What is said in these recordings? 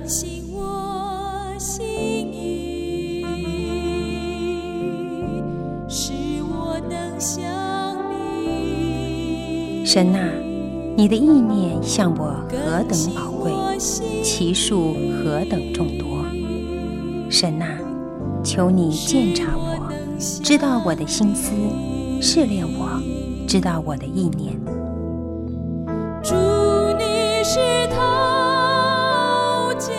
更新我心意，使我能像你。 神啊，你的意念向我何等宝贵，其数何等众多。神啊，求你鉴察我，知道我的心思，试炼我，知道我的意念。 主，你是陶匠，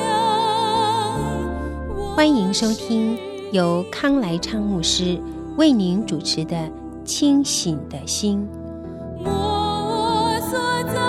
欢迎收听由康来昌牧师为您主持的《清醒的心》。 我所造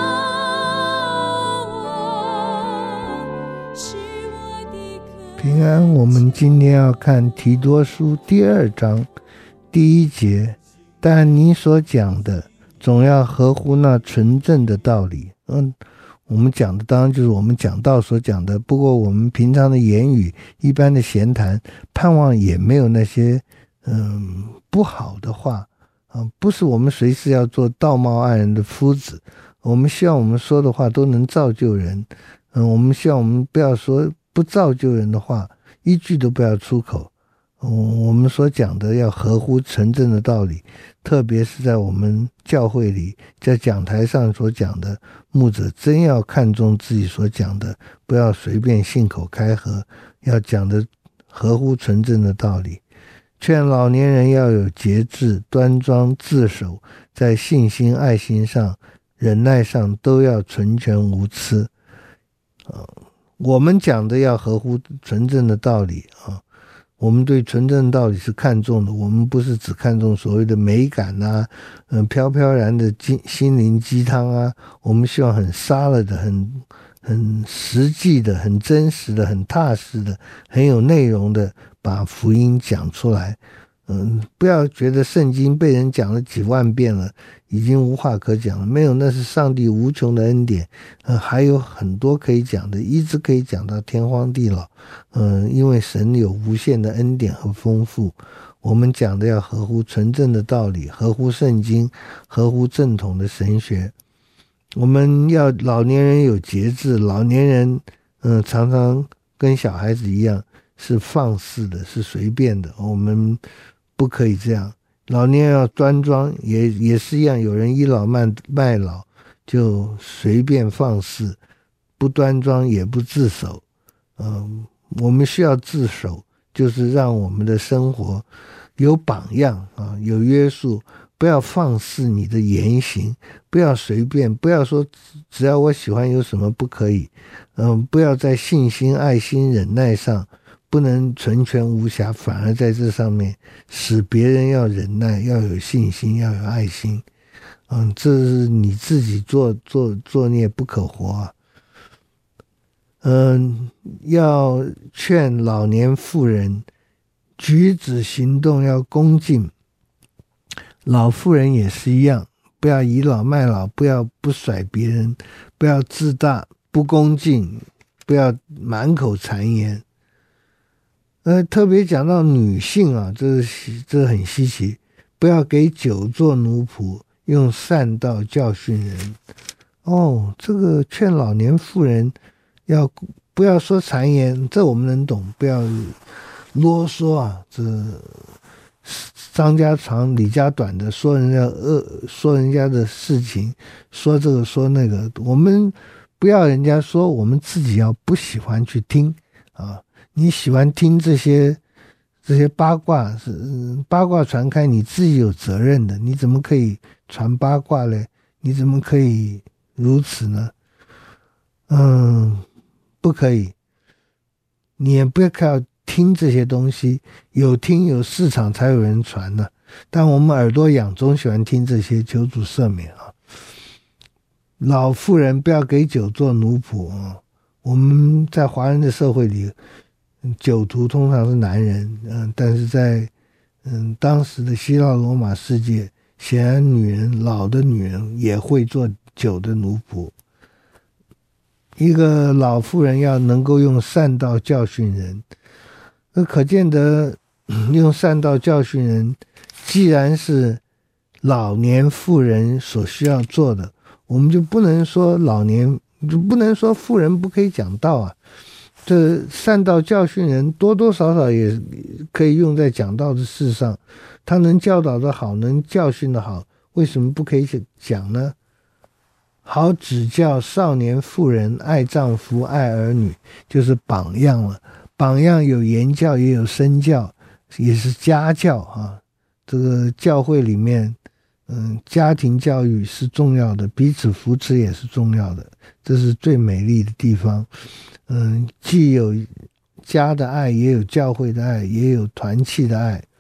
我，是我的可平安，我们今天要看提多书第2章第1节，但你所讲的总要合乎那纯正的道理。我们讲的当然就是我们讲道所讲的，不过我们平常的言语，一般的闲谈，盼望也没有那些不好的话不是我们随时要做道貌岸然的夫子，我们希望我们说的话都能造就人。我们希望我们不要说不造就人的话，一句都不要出口。我们所讲的要合乎纯正的道理，特别是在我们教会里，在讲台上所讲的，牧者真要看重自己所讲的，不要随便信口开河，要讲的合乎纯正的道理。劝老年人要有节制，端庄自守，在信心、爱心上、忍耐上都要纯全无疵。我们讲的要合乎纯正的道理我们对纯正的道理是看重的，我们不是只看重所谓的美感飘飘然的心灵鸡汤我们希望很沙了的、很实际的、很真实的、很踏实的、很有内容的把福音讲出来。不要觉得圣经被人讲了几万遍了，已经无话可讲了，没有，那是上帝无穷的恩典，还有很多可以讲的，一直可以讲到天荒地老。因为神有无限的恩典和丰富，我们讲的要合乎纯正的道理，合乎圣经，合乎正统的神学。我们要老年人有节制，老年人常常跟小孩子一样是放肆的，是随便的，我们不可以这样。老年人要端庄，也是一样，有人倚老卖老，就随便放肆，不端庄也不自守。我们需要自守，就是让我们的生活有榜样有约束，不要放肆你的言行，不要随便，不要说只要我喜欢有什么不可以。不要在信心、爱心、忍耐上不能纯全無瑕，反而在这上面使别人要忍耐，要有信心，要有爱心。这是你自己作孽不可活要劝老年妇人举止行动要恭敬，老妇人也是一样，不要倚老卖老，不甩别人，不要自大，不恭敬，不要满口谗言。特别讲到女性这很稀奇，不要给酒做奴仆，用善道教训人。这个劝老年妇人不要说谗言，这我们能懂，不要啰嗦这张家长李家短的说人家的事情，说这个说那个，我们不要人家说，我们自己要不喜欢去听你喜欢听这些八卦，八卦传开，你自己有责任的，你怎么可以传八卦嘞？你怎么可以如此呢？不可以，你也不要听这些东西，有听有市场才有人传呢。但我们耳朵痒，总喜欢听这些，求主赦免老妇人不要给酒做奴仆我们在华人的社会里，酒徒通常是男人但是在当时的希腊罗马世界，显然老的女人也会做酒的奴仆。一个老妇人要能够用善道教训人，可见得用善道教训人既然是老年妇人所需要做的，我们就不能说妇人不可以讲道这善道教训人，多多少少也可以用在讲道的事上。他能教导的好，能教训的好，为什么不可以讲呢？好指教少年妇人爱丈夫爱儿女，就是榜样了。榜样有言教也有身教，也是家教啊。这个教会里面家庭教育是重要的，彼此扶持也是重要的，这是最美丽的地方。既有家的爱，也有教会的爱，也有团契的爱。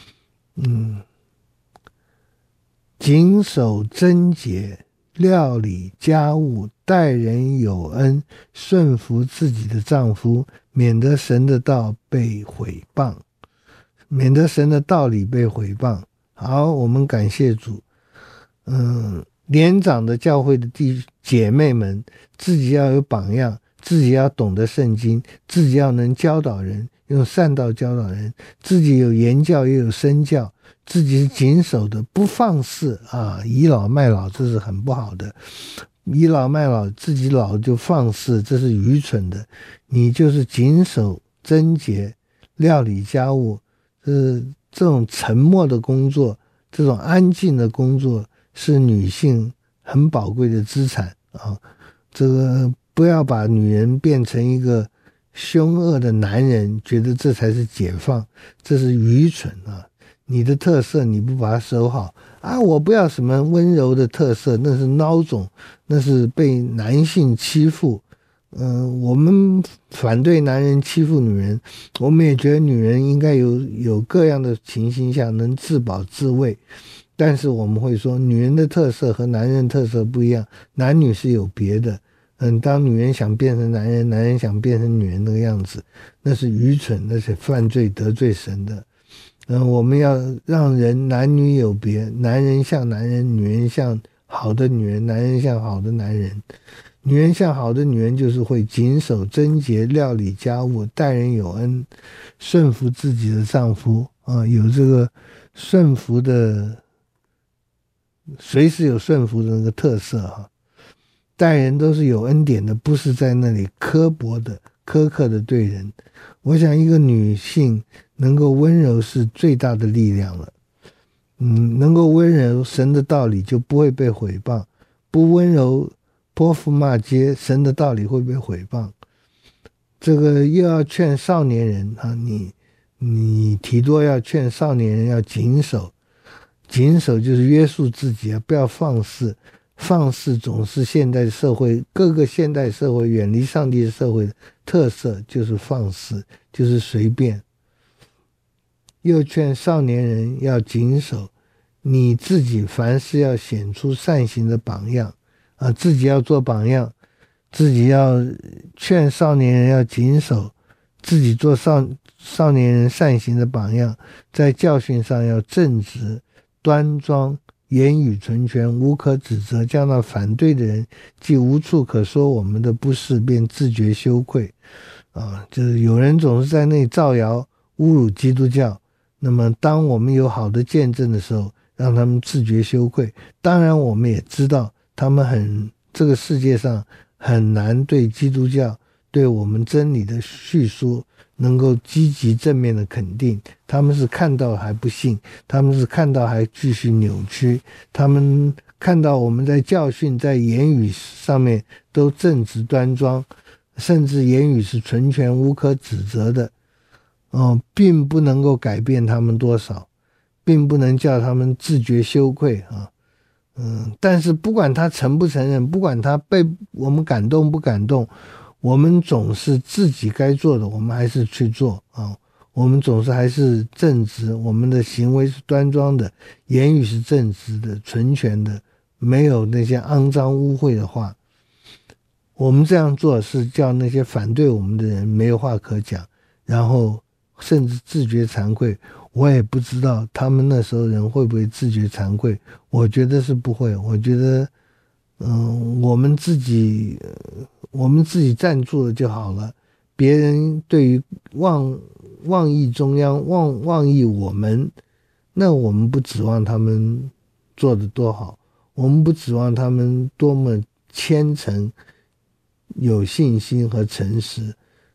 谨守贞洁，料理家务，待人有恩，顺服自己的丈夫，免得神的道被毁谤，免得神的道理被毁谤。好，我们感谢主。年长的教会的姐妹们，自己要有榜样，自己要懂得圣经，自己要能教导人，用善道教导人，自己有言教也有身教，自己是谨守的，不放肆啊！倚老卖老，这是很不好的。倚老卖老，自己老就放肆，这是愚蠢的。你就是谨守贞洁，料理家务，这种沉默的工作，这种安静的工作，是女性很宝贵的资产啊！这个不要把女人变成一个凶恶的男人，觉得这才是解放，这是愚蠢啊！你的特色你不把它守好啊！我不要什么温柔的特色，那是孬种，那是被男性欺负。我们反对男人欺负女人，我们也觉得女人应该有各样的情形下能自保自卫，但是我们会说女人的特色和男人特色不一样，男女是有别的。当女人想变成男人，男人想变成女人那个样子，那是愚蠢，那是犯罪得罪神的。我们要让人男女有别，男人像男人，女人像好的女人，男人像好的男人。女人像好的女人，就是会谨守贞洁，料理家务，待人有恩，顺服自己的丈夫啊，有这个顺服的，随时有顺服的那个特色哈。待人都是有恩典的，不是在那里刻薄的、苛刻的对人。我想一个女性能够温柔是最大的力量了。能够温柔，神的道理就不会被毁谤；不温柔，泼妇骂街，神的道理会被毁谤。这个又要劝少年人啊，你提多要劝少年人要谨守，谨守就是约束自己啊，不要放肆。放肆总是现代社会各个现代社会远离上帝的社会的特色，就是放肆，就是随便。又劝少年人要谨守，你自己凡事要显出善行的榜样啊，自己要做榜样，自己要劝少年人要谨守，自己做少年人善行的榜样，在教训上要正直端庄，言语纯全，无可指责，将那反对的人既无处可说我们的不是，便自觉羞愧啊！就是有人总是在那里造谣侮辱基督教，那么当我们有好的见证的时候，让他们自觉羞愧。当然我们也知道他们这个世界上很难对基督教对我们真理的叙述能够积极正面的肯定，他们是看到还不信，他们是看到还继续扭曲，他们看到我们在教训在言语上面都正直端庄，甚至言语是纯全无可指责的，并不能够改变他们多少，并不能叫他们自觉羞愧啊。但是不管他承不承认，不管他被我们感动不感动，我们总是自己该做的，我们还是去做啊。我们总是还是正直，我们的行为是端庄的，言语是正直的、纯全的，没有那些肮脏污秽的话。我们这样做是叫那些反对我们的人没有话可讲，然后甚至自觉惭愧。我也不知道他们那时候人会不会自觉惭愧，我觉得是不会。我觉得我们自己站住了就好了。别人对于妄议中央妄议我们，那我们不指望他们做得多好，我们不指望他们多么虔诚有信心和诚实，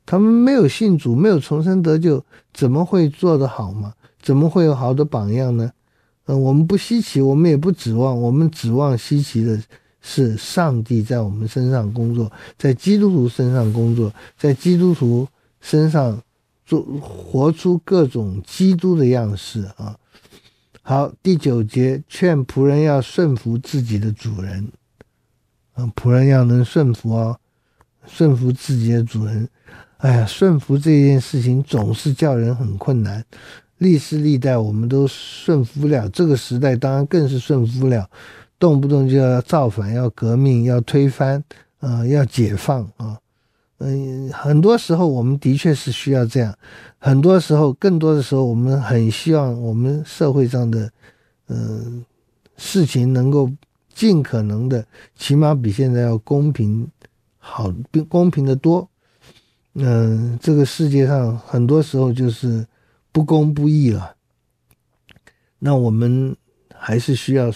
他们没有信主，没有重生得救，怎么会做得好吗？怎么会有好的榜样呢？我们不稀奇，我们也不指望，我们指望稀奇的是上帝在我们身上工作，在基督徒身上工作，在基督徒身上活出各种基督的样式啊。好，第9节，劝仆人要顺服自己的主人。仆人要能顺服哦，顺服自己的主人。哎呀，顺服这件事情总是叫人很困难，历世历代我们都顺服不了，这个时代当然更是顺服不了，动不动就要造反，要革命，要推翻，要解放啊。很多时候我们的确是需要这样，很多时候，更多的时候，我们很希望我们社会上的事情能够尽可能的，起码比现在要公平好，公平的多。这个世界上很多时候就是不公不义了，那我们还是需要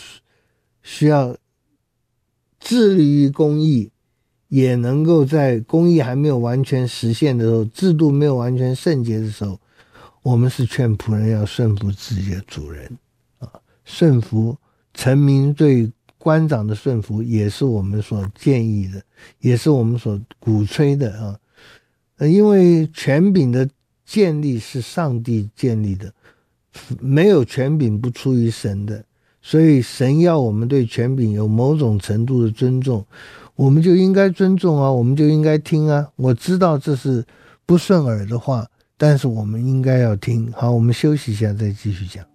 致力于公义，也能够在公义还没有完全实现的时候，制度没有完全圣洁的时候，我们是劝仆人要顺服自己的主人啊，顺服臣民对官长的顺服也是我们所建议的，也是我们所鼓吹的啊。因为权柄的建立是上帝建立的，没有权柄不出于神的，所以神要我们对权柄有某种程度的尊重，我们就应该尊重啊，我们就应该听啊。我知道这是不顺耳的话，但是我们应该要听。好，我们休息一下再继续讲。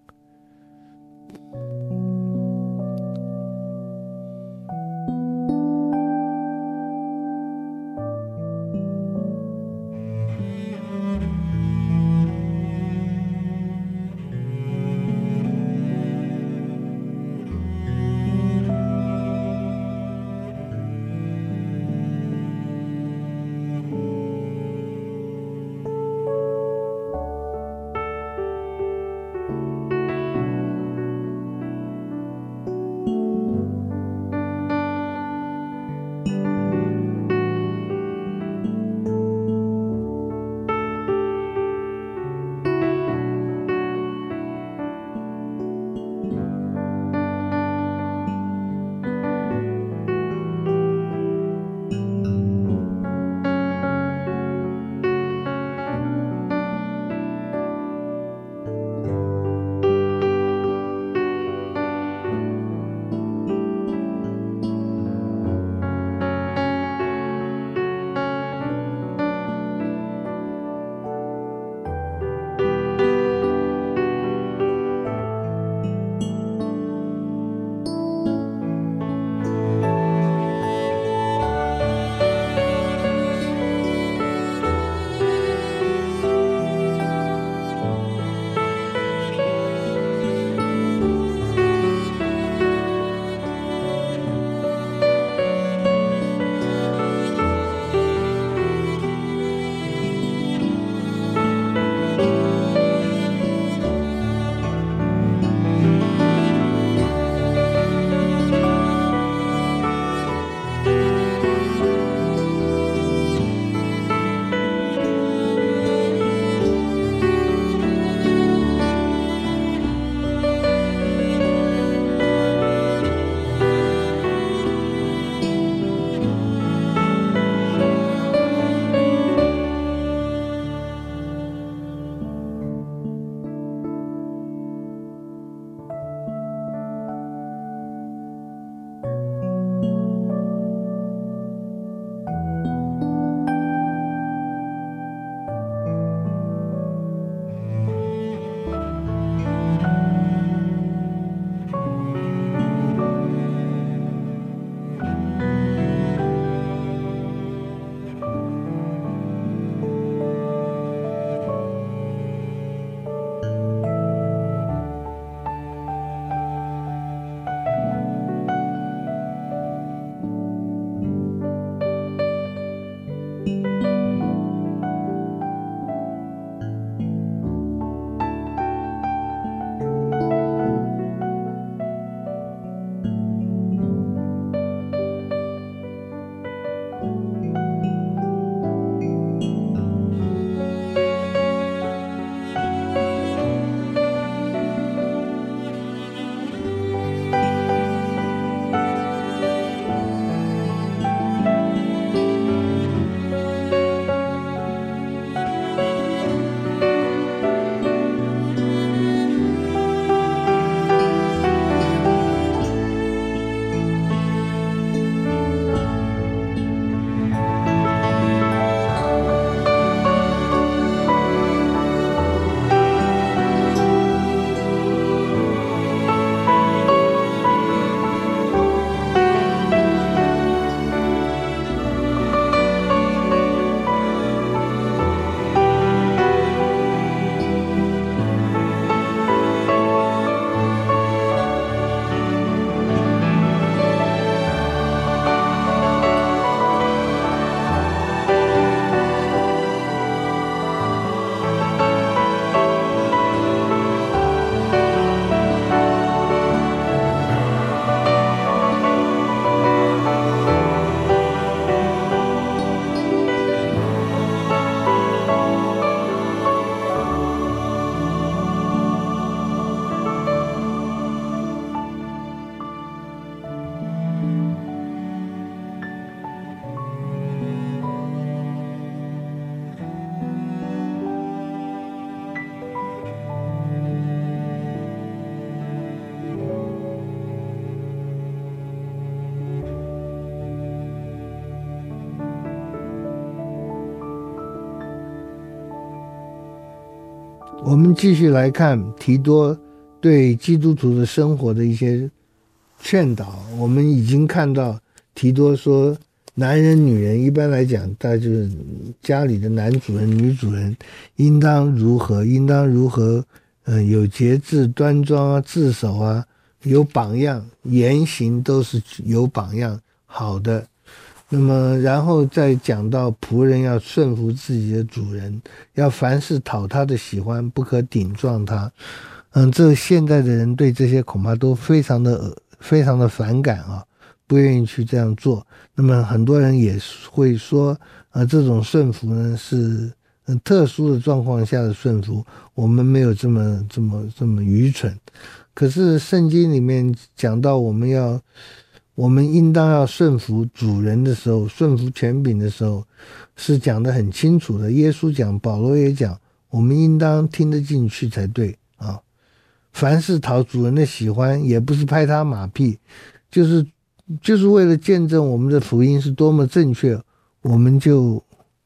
我们继续来看提多对基督徒的生活的一些劝导。我们已经看到提多说，男人女人一般来讲，大概就是家里的男主人女主人应当如何有节制端庄啊，自守啊，有榜样，言行都是有榜样好的。那么然后再讲到仆人要顺服自己的主人，要凡事讨他的喜欢，不可顶撞他。这现在的人对这些恐怕都非常的反感啊，不愿意去这样做。那么很多人也会说这种顺服呢是特殊的状况下的顺服，我们没有这么愚蠢。可是圣经里面讲到我们应当要顺服主人的时候，顺服权柄的时候，是讲得很清楚的。耶稣讲，保罗也讲，我们应当听得进去才对啊。凡是讨主人的喜欢，也不是拍他马屁，就是为了见证我们的福音是多么正确，我们就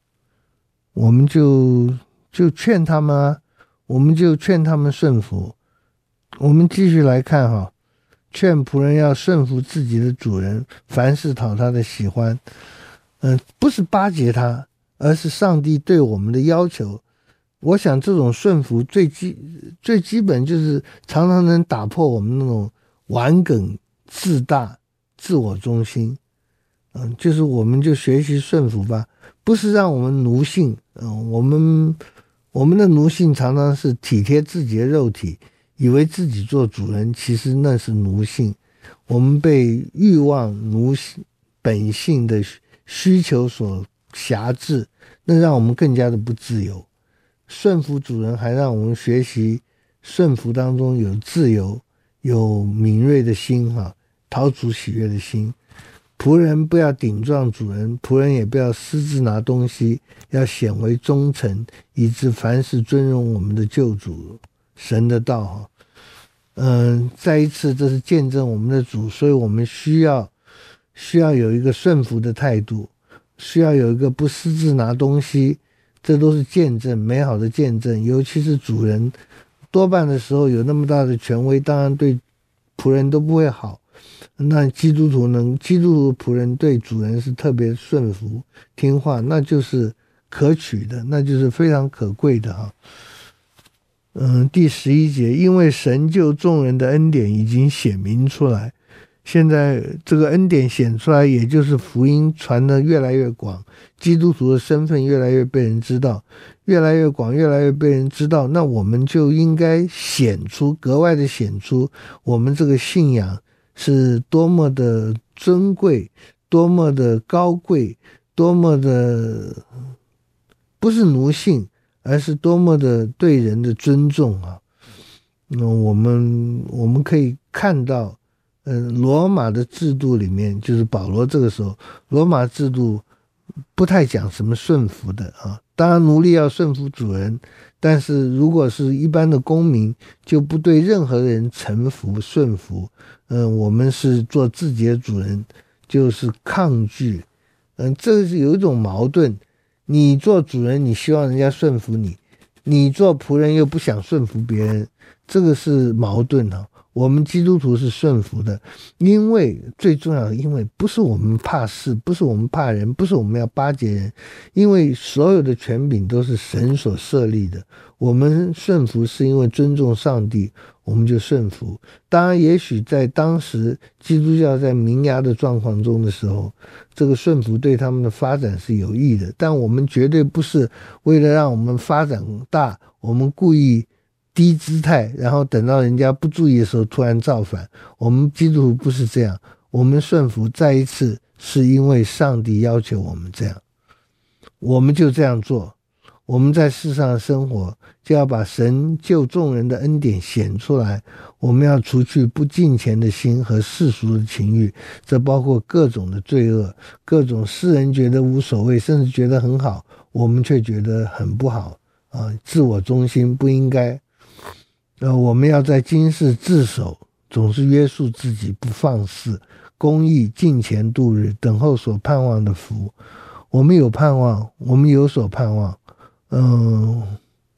劝他们啊，我们就劝他们顺服。我们继续来看哈，劝仆人要顺服自己的主人，凡事讨他的喜欢。不是巴结他，而是上帝对我们的要求。我想这种顺服最基本就是常常能打破我们那种顽梗、自大、自我中心。就是我们就学习顺服吧，不是让我们奴性。我们的奴性常常是体贴自己的肉体，以为自己做主人，其实那是奴性。我们被欲望、奴性、本性的需求所辖制，那让我们更加的不自由。顺服主人还让我们学习顺服当中有自由，有敏锐的心讨主喜悦的心。仆人不要顶撞主人，仆人也不要私自拿东西，要显为忠诚，以致凡事尊荣我们的救主神的道。再一次这是见证我们的主，所以我们需要有一个顺服的态度，需要有一个不私自拿东西，这都是见证，美好的见证。尤其是主人多半的时候有那么大的权威，当然对仆人都不会好。那基督徒仆人对主人是特别顺服听话，那就是可取的，那就是非常可贵的第11节，因为神救众人的恩典已经显明出来。现在这个恩典显出来，也就是福音传得越来越广，基督徒的身份越来越被人知道，越来越广，越来越被人知道，那我们就应该格外的显出我们这个信仰是多么的尊贵，多么的高贵，多么的不是奴性，而是多么的对人的尊重那我们可以看到罗马的制度里面，就是保罗这个时候，罗马制度不太讲什么顺服的当然奴隶要顺服主人，但是如果是一般的公民，就不对任何人臣服顺服。我们是做自己的主人，就是抗拒。这是有一种矛盾，你做主人你希望人家顺服你，你做仆人又不想顺服别人，这个是矛盾我们基督徒是顺服的，因为最重要的，因为不是我们怕事，不是我们怕人，不是我们要巴结人，因为所有的权柄都是神所设立的。我们顺服是因为尊重上帝，我们就顺服。当然也许在当时基督教在萌芽的状况中的时候，这个顺服对他们的发展是有益的，但我们绝对不是为了让我们发展大，我们故意低姿态，然后等到人家不注意的时候突然造反。我们基督徒不是这样，我们顺服再一次是因为上帝要求我们这样，我们就这样做。我们在世上的生活就要把神救众人的恩典显出来，我们要除去不敬虔的心和世俗的情欲，这包括各种的罪恶，各种世人觉得无所谓甚至觉得很好，我们却觉得很不好自我中心，不应该。我们要在今世自守，总是约束自己，不放肆，公义，敬虔度日，等候所盼望的福。我们有盼望，我们有所盼望，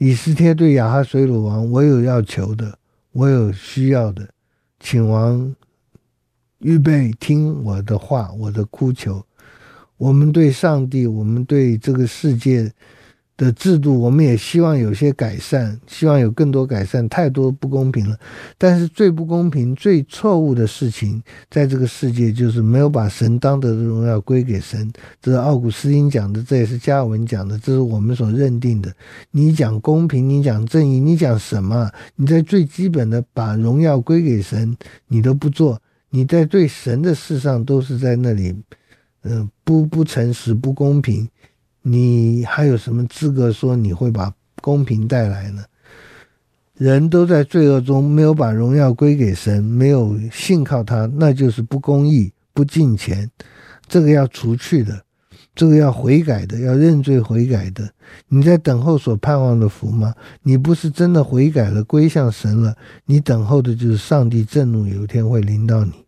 以斯帖对亚哈随鲁王，我有要求的，我有需要的，请王预备听我的话，我的哭求。我们对上帝，我们对这个世界的制度，我们也希望有些改善，希望有更多改善，太多不公平了。但是最不公平、最错误的事情，在这个世界就是没有把神当得的荣耀归给神。这是奥古斯丁讲的，这也是加尔文讲的，这是我们所认定的。你讲公平，你讲正义，你讲什么？你在最基本的把荣耀归给神，你都不做，你在对神的事上都是在那里不诚实，不公平，你还有什么资格说你会把公平带来呢？人都在罪恶中，没有把荣耀归给神，没有信靠他，那就是不公义，不敬虔，这个要除去的，这个要悔改的，要认罪悔改的。你在等候所盼望的福吗？你不是真的悔改了，归向神了，你等候的就是上帝震怒有一天会临到你。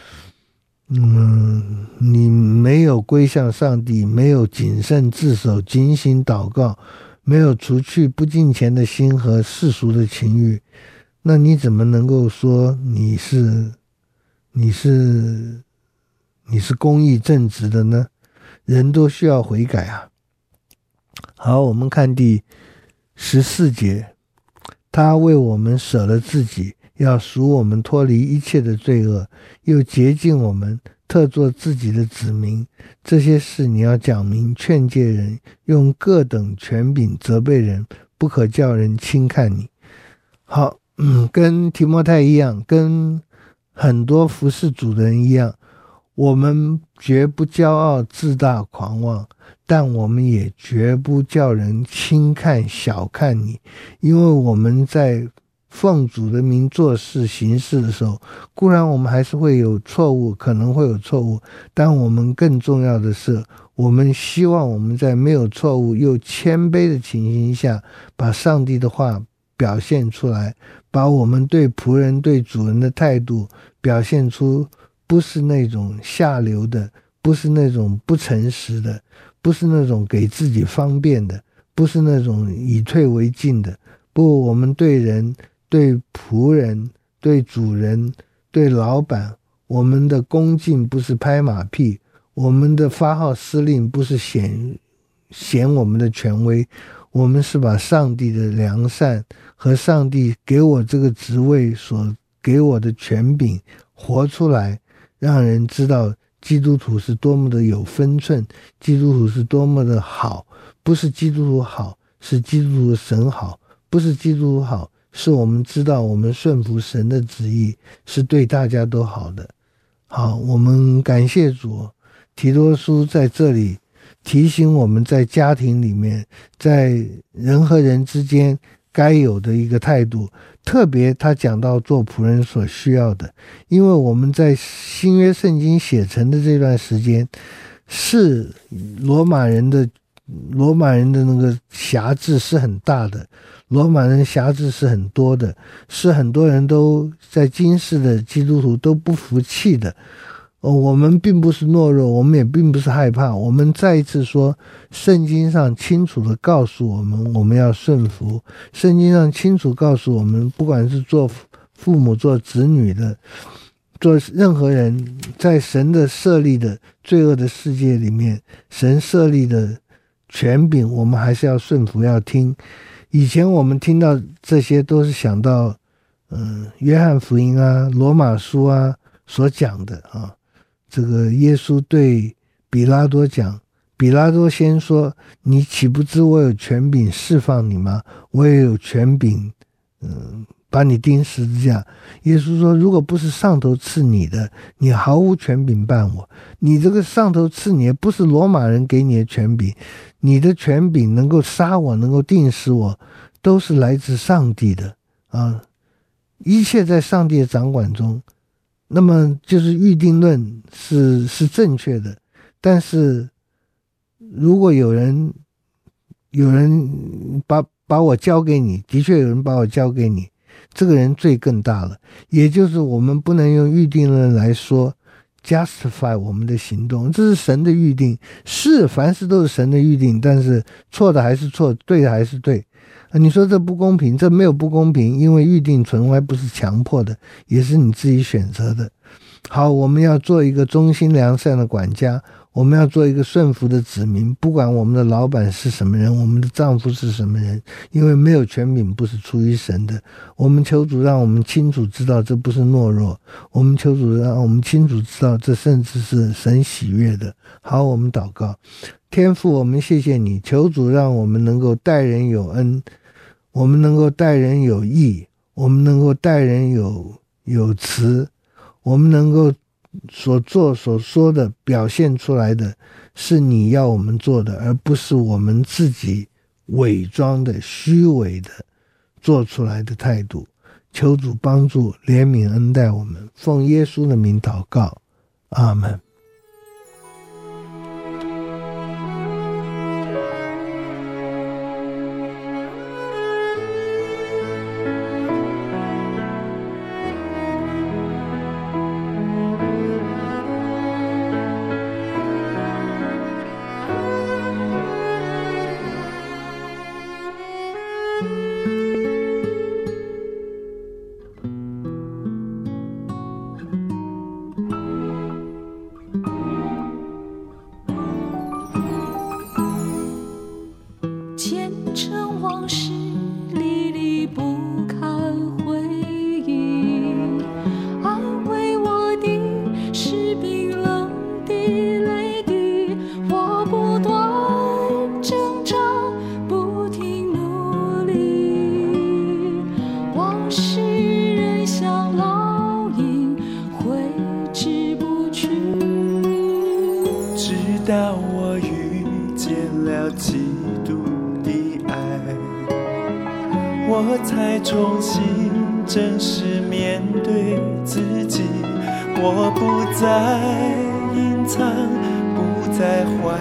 你没有归向上帝，没有谨慎自守、警醒祷告，没有除去不敬虔的心和世俗的情欲，那你怎么能够说你是公义正直的呢？人都需要悔改啊。好，我们看第14节，他为我们舍了自己，要赎我们脱离一切的罪恶，又洁净我们，特作自己的子民。这些事你要讲明，劝诫人，用各等权柄责备人，不可叫人轻看你。好，跟提摩太一样，跟很多服侍主的人一样，我们绝不骄傲自大狂妄，但我们也绝不叫人轻看小看你，因为我们在奉主的名做事行事的时候，固然我们还是会有错误，可能会有错误，但我们更重要的是，我们希望我们在没有错误又谦卑的情形下，把上帝的话表现出来，把我们对仆人对主人的态度表现出，不是那种下流的，不是那种不诚实的，不是那种给自己方便的，不是那种以退为进的。不，我们对人，对仆人，对主人，对老板，我们的恭敬不是拍马屁，我们的发号施令不是显我们的权威，我们是把上帝的良善和上帝给我这个职位所给我的权柄活出来，让人知道基督徒是多么的有分寸，基督徒是多么的好，不是基督徒好，是基督徒的神好，不是基督徒好，是我们知道我们顺服神的旨意是对大家都好的。好，我们感谢主，提多书在这里提醒我们在家庭里面，在人和人之间该有的一个态度，特别他讲到做仆人所需要的，因为我们在新约圣经写成的这段时间，是罗马人的那个辖制是很大的，罗马人辖制是很多的，是很多人都在今世的基督徒都不服气的。我们并不是懦弱，我们也并不是害怕，我们再一次说，圣经上清楚的告诉我们，我们要顺服。圣经上清楚告诉我们，不管是做父母、做子女的，做任何人，在神的设立的罪恶的世界里面，神设立的权柄，我们还是要顺服，要听。以前我们听到这些都是想到约翰福音啊、罗马书啊所讲的啊。这个耶稣对比拉多讲，比拉多先说，你岂不知我有权柄释放你吗？我也有权柄把你钉十字架。耶稣说，如果不是上头赐你的，你毫无权柄办我。你这个上头赐你，不是罗马人给你的权柄，你的权柄能够杀我，能够钉死我，都是来自上帝的啊！一切在上帝的掌管中。那么就是预定论是正确的，但是如果有人把我交给你，的确有人把我交给你，这个人罪更大了。也就是我们不能用预定论来说 justify 我们的行动，这是神的预定，是凡事都是神的预定，但是错的还是错，对的还是对。你说这不公平，这没有不公平，因为预定从来不是强迫的，也是你自己选择的。好，我们要做一个忠心良善的管家，我们要做一个顺服的子民，不管我们的老板是什么人，我们的丈夫是什么人，因为没有权柄不是出于神的。我们求主让我们清楚知道这不是懦弱，我们求主让我们清楚知道这甚至是神喜悦的。好，我们祷告。天父，我们谢谢你，求主让我们能够待人有恩，我们能够待人有义，我们能够待人有慈，我们能够所做所说的表现出来的是你要我们做的，而不是我们自己伪装的虚伪的做出来的态度。求主帮助怜悯恩待我们，奉耶稣的名祷告，阿们。 到我遇见了基督的爱，我才重新正式面对自己，我不再隐藏，不再怀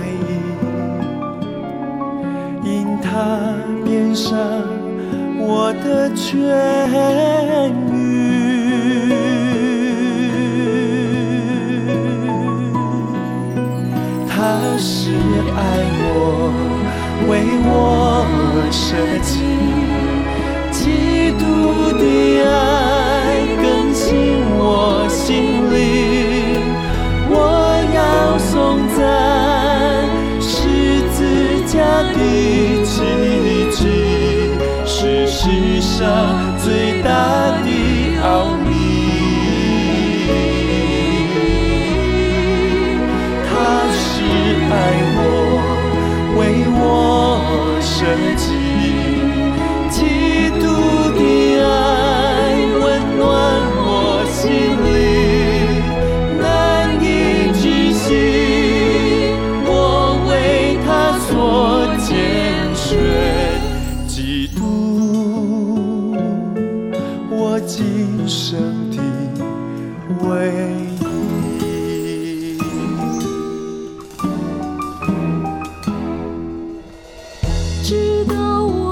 疑，因他变上我的痊愈。他是爱我，为我舍己，基督的爱更新我心灵。我要颂赞十字架的奇迹，是世上最大的奥秘。爱我，为我舍己，基督的爱温暖我心里，难以置信，我为他所拣选，基督，我今生的唯一。 直到我